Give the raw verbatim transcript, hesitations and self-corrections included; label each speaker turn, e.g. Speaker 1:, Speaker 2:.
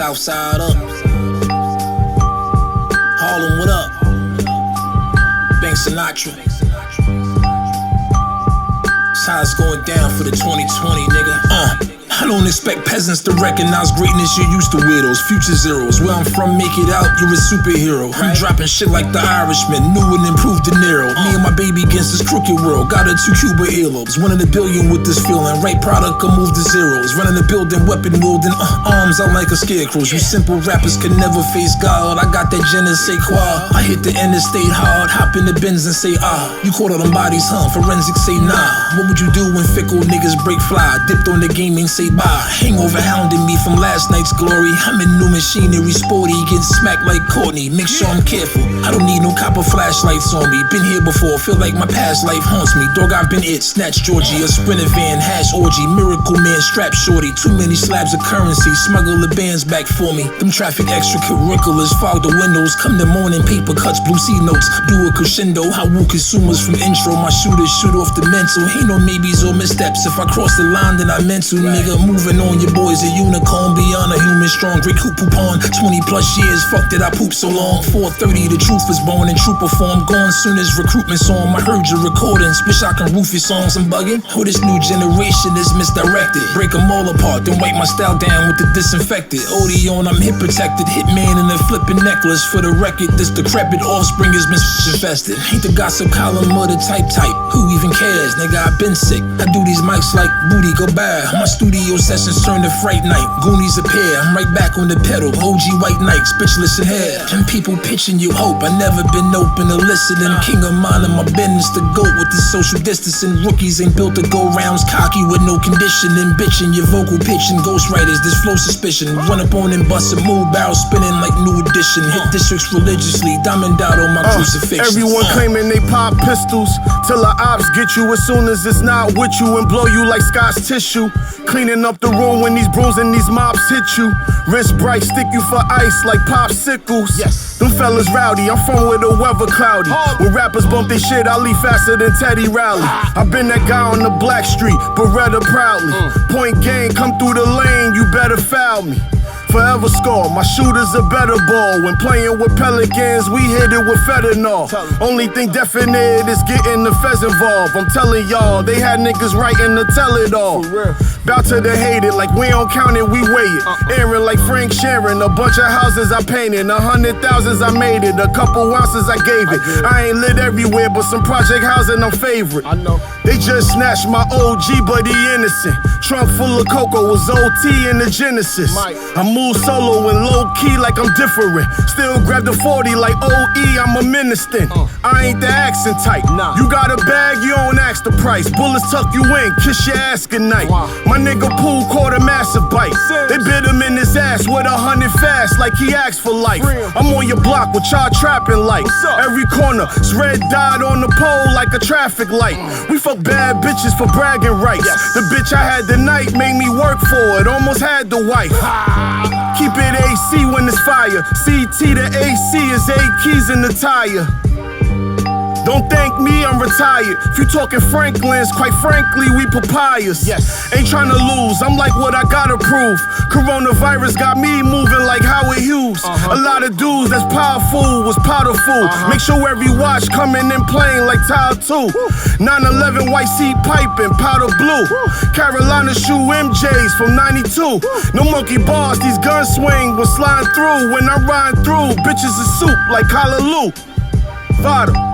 Speaker 1: Southside up. Harlem, what up? Bank Sinatra. That's how it's going down for the twenty twenty, nigga. Uh. I don't expect peasants to recognize greatness, you're used to weirdos. Future zeros, where I'm from, make it out, you're a superhero. I'm dropping shit like the Irishman, new and improved De Niro. Me and my baby against this crooked world, got her two Cuba earlobes. One in a billion with this feeling, right product, I move to zeros. Running the building, weapon wielding, uh, arms out like a scarecrow. You simple rappers can never face God, I got that je ne sais quoi. I hit the interstate hard, hop in the Benz and say ah. You caught all them bodies, huh? Forensics say nah. What would you do when fickle niggas break fly? Dipped on the game and say bye. Hangover hounding me from last night's glory. I'm in new machinery, sporty, getting smacked like Courtney. Make sure I'm careful, I don't need no copper flashlights on me. Been here before, feel like my past life haunts me. Dog, I've been it, snatch Georgie, a sprinter van, hash orgy. Miracle man, strap shorty, too many slabs of currency. Smuggle the bands back for me. Them traffic extracurriculars, fog the windows. Come the morning, paper cuts, blue C notes. Do a crescendo, how woo consumers from intro. My shooters shoot off the mental. Ain't no maybes or missteps. If I cross the line, then I meant to, nigga. Moving on, your boy's a unicorn, beyond a human strong. Great Cooper Pond, twenty plus years, fuck did I poop so long. four thirty, the truth is born in trooper form. Gone soon as recruitment's on. I heard your recordings, wish I can roof your songs. I'm bugging. Oh, this new generation is misdirected. Break them all apart, then wipe my style down with the disinfected. Odeon, I'm hip protected. Hitman in a flipping necklace. For the record, this decrepit offspring is misinfested. Ain't the gossip column or the type type. Who even cares? Nigga, I've been sick. I do these mics like booty, go bad. My studio sessions turn to fright night. Goonies appear, I'm right back on the pedal. O G white Nikes, bitchless in hair. And people pitching you hope. I never been open to listening. King of mine in my business to go with the social distancing. Rookies ain't built to go rounds. Cocky with no conditioning. Bitching your vocal pitching. Ghostwriters, this flow suspicion. Run up on and bust a move barrel spinning like new edition. Hit districts religiously. Diamond dot on my uh, crucifix.
Speaker 2: Everyone uh. claiming they pop pistols till the ops get you as soon as it's not with you and blow you like Scotch tissue. Cleaning up the room when these brooms and these mops hit you. Wrist bright, stick you for ice like popsicles. Yes. Them fellas rowdy, I'm from where the weather cloudy. Oh. When rappers bump their shit, I leave faster than Teddy Riley. Ah. I been that guy on the Black Street, Beretta proudly. Mm. Point game, come through the lane, you better foul me. Forever score, my shooter's a better ball. When playing with Pelicans, we hit it with fentanyl. Only thing definite is getting the feds involved. I'm telling y'all, they had niggas writing to tell it all. Bout to the hate it, like we don't count it, we weigh it. Aaron like Frank Sharon, a bunch of houses I painted. A hundred thousands I made it, a couple ounces I gave it. I ain't lit everywhere, but some project housing I'm favorite. I know. They just snatched my O G, but he innocent. Trunk full of cocoa was O T in the Genesis. I move solo and low key like I'm different. Still grab the forty like O E, I'm a minister. I ain't the accent type. You got a bag, you don't ask the price. Bullets tuck you in, kiss your ass goodnight. My nigga Pooh caught a massive bite. They bit him in his ass with a hundred fast like he asked for life. I'm on your block with y'all trapping like every corner. It's red dot on the pole like a traffic light. We fuck bad bitches for bragging rights. The bitch I had tonight made me work for it. Almost had the wife. Keep it A C when it's fire. C T to A C is eight keys in the tire. Don't thank me, I'm retired. If you talking Franklin's, quite frankly, we papayas. Yes. Ain't tryna lose, I'm like what I gotta prove. Coronavirus got me moving like Howard Hughes. Uh-huh. A lot of dudes that's powerful was powder fool. Uh-huh. Make sure every watch coming in plain like Tile two. nine eleven white seat piping, powder blue. Woo. Carolina shoe M Js from ninety-two. Woo. No monkey bars, these guns swing when sliding through. When I ride through, bitches is soup like Callaloo. Vada.